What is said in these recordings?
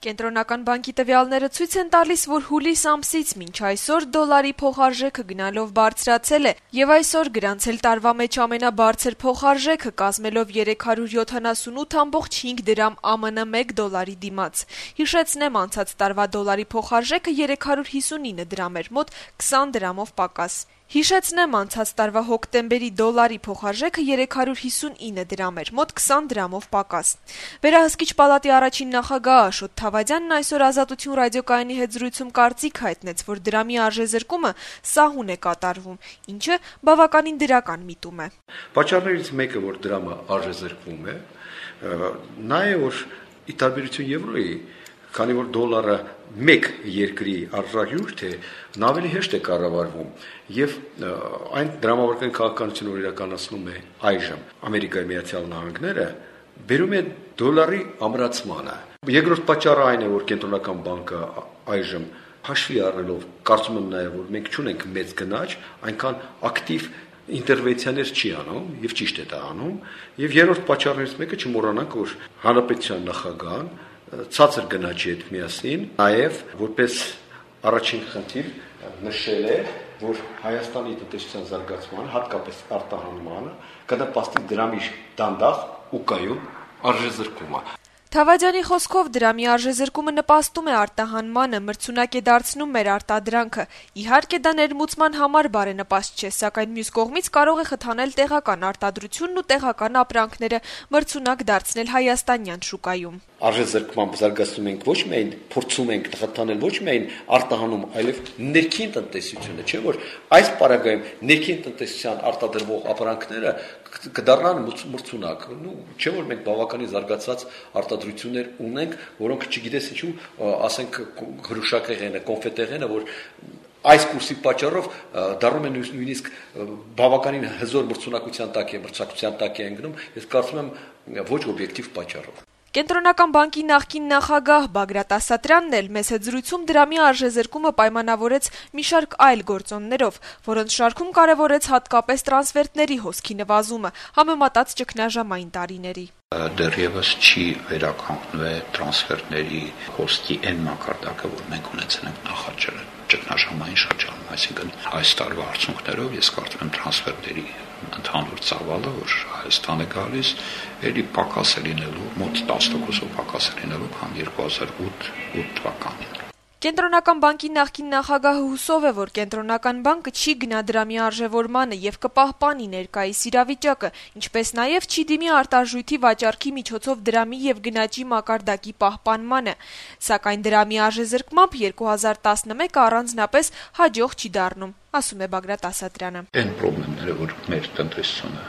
Կենտրոնական բանկի տվյալները ցույց են տալիս, որ հուլիս ամսից մինչ այսօր դոլարի փոխարժեքը գնալով բարձրացել է եւ այսօր գրանցել տարվա մեջ ամենաբարձր փոխարժեքը, կազմելով 378.5 դրամ ԱՄՆ 1 դոլարի դիմաց։ Հիշեցնեմ, անցած տարվա դոլարի փոխարժեքը 359 դրամ էր, մոտ 20 դրամով պակաս։ Հիշեցնեմ, անցած տարվա հոկտեմբերի դոլարի փոխարժեքը 359 դրամ էր, մոտ 20 դրամով պակաս։ Վերահսկիչ պալատի առաջին նախագահ Աշոտ Թավադյանն այսօր Ազատություն ռադիոկայանի հետ զրույցում կարծիք հայտնեց, որ դրամի արժեզրկումը սահուն է կատարվում, ինչը բավականին դրական միտում է։ Պատճառներից մեկը, որ դրամը արժեզրկվում է, նա է, որ ի տարբերություն եվրոյի, քանի որ դոլարը մեկ երկրի արժույթ է, նա ավելի հեշտ է կառավարվում եւ այն դրամավարկային քաղաքականությունը, որ իրականացնում է այժմ Ամերիկայի Միացյալ Նահանգները, բերում է դոլարի ամրացմանը։ Երկրորդ պատճառը այն է, որ կենտրոնական բանկը այժմ հաշվի առնելով կարծում եմ նաեւ, որ մենք չունենք մեծ գնաճ, այնքան ակտիվ ինտերվենցիաներ չի անում եւ ճիշտ է դա անում, եւ երրորդ պատճառներից մեկը չմոռանանք, որ հանրապետության նախագահան ցածր գնաճի հետ միասին նաև որպես առաջին խնդիր նշել է, որ Հայաստանի տնտեսության զարգացման, հատկապես արտահանմանը կնպաստի դրամի դանդաղ ու կայուն արժեզրկումը։ Թավադյանի խոսքով դրամի արժեզրկումը նպաստում է արտահանմանը, մրցունակ է դարձնում մեր արտադրանքը։ Իհարկե դա ներմուծման համար բարենպաստ չէ, սակայն մյուս կողմից կարող է խթանել տեղական արտադրությունն ու տեղական ապրանքները մրցունակ դարձնել հայաստանյան շուկայում։ Արժեզրկման զարգացնում ենք ոչ միայն փորձում ենք խթանել ոչ միայն արտահանում, այլև ներքին տնտեսությունը, չէ՞ որ այս պարագայում ներքին տնտեսության արտադրվող ապրանքները կդառնան մրցունակ, չէ՞ որ մենք բավականին զարգացած արտադրություններ ունենք, որոնք չգիտես ինչու, ասենք հրուշակեղենը, կոնֆետեղենը, որ այս կուրսի պատճառով դառնում են նույնիսկ բավականին հզոր մրցունակության տակ է, մրցակցության տակ է ընկնում, ես կարծում եմ ոչ օբյեկտիվ պատճառով։ Կենտրոնական բանկի նախկին նախագահ Բագրատ Ասատրյանն էլ մեծ զրույցում դրամի արժեզրկումը պայմանավորեց մի շարք այլ գործոններով, որոնց շարքում կարևորեց հատկապես տրանսֆերտների հոսքի նվազումը, համեմատած ճգնաժամային տարիների։ Դեռևս չի վերականգնվել տրանսֆերտների հոսքի այն մակարդակը, որ մենք ունեցել ենք նախաճաշ ճգնաժամային շրջանում, այսինքն այս տարվա արդյունքներով ես կարծում եմ տրանսֆերտերի ընդհանուր ծավալը, որ Հայաստան է գալիս, ելի պակաս է լինելու, մոտ 10%-ով պակաս է լինելու, քան 2008 թվականին։ Կենտրոնական բանկի նախկին նախագահը հուսով է, որ կենտրոնական բանկը չի գնա դրամի արժևորմանը եւ կպահպանի ներկայիս իրավիճակը, ինչպես նաեւ չի դիմի արտարժույթի վաճառքի միջոցով դրամի եւ գնաճի մակարդակի պահպանմանը, սակայն դրամի արժեզրկմամբ 2011-ը առանձնապես հաջող չի դառնում, ասում է Բագրատ Ասատրյանը։ Այն խնդիրները, որ մեր տնտեսությունը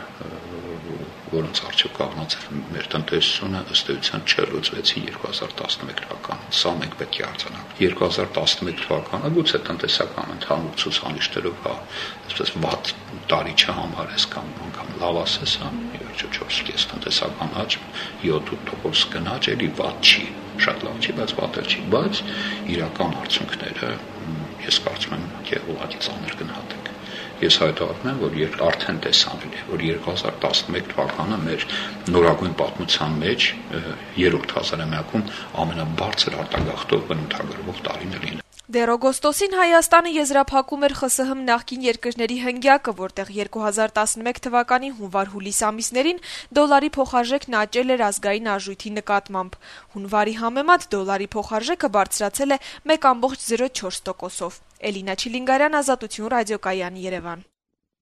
որոնց առջև կանգնած մեր տնտեսությունը ըստ էության չլուծվեցին 2011 թվականին։ Սա մենք պետք է արձանագրենք։ 2011 թվականը գուցե տնտեսական ընդհանուր ցուցանիշներով այսպես վատ տարի չհամարես կամ անգամ լավ ասես, իհարկե 4.5 տնտեսական աճ, 7-8% գնաճ, էլի վատ չի, շատ լավ չի, բայց վատ չի, բայց իրական արդյունքները ես կարծում եմ ուղղակի ծանր գնահատենք։ Ես հայտարարում եմ, որ արդեն տեսանելի է, որ 2011 թվականը մեր նորագույն պատմության մեջ երրորդ հազարամյակում ամենաբարձր արտագաղթով բնութագրվող տարին է լինել։ Դեռ օգոստոսին Հայաստանը եզրափակում էր ԽՍՀՄ նախկին երկրների հնգյակը, որտեղ 2011 թվականի հունվար-հուլիս ամիսներին դոլարի փոխարժեքն աճել էր ազգային արժույթի նկատմամբ։ Հունվարի համեմատ դոլարի փոխարժեքը բարձրացել է 1.04%-ով։ Էլինա Չիլինգարյան, Ազատություն ռադիոկայան, Երևան։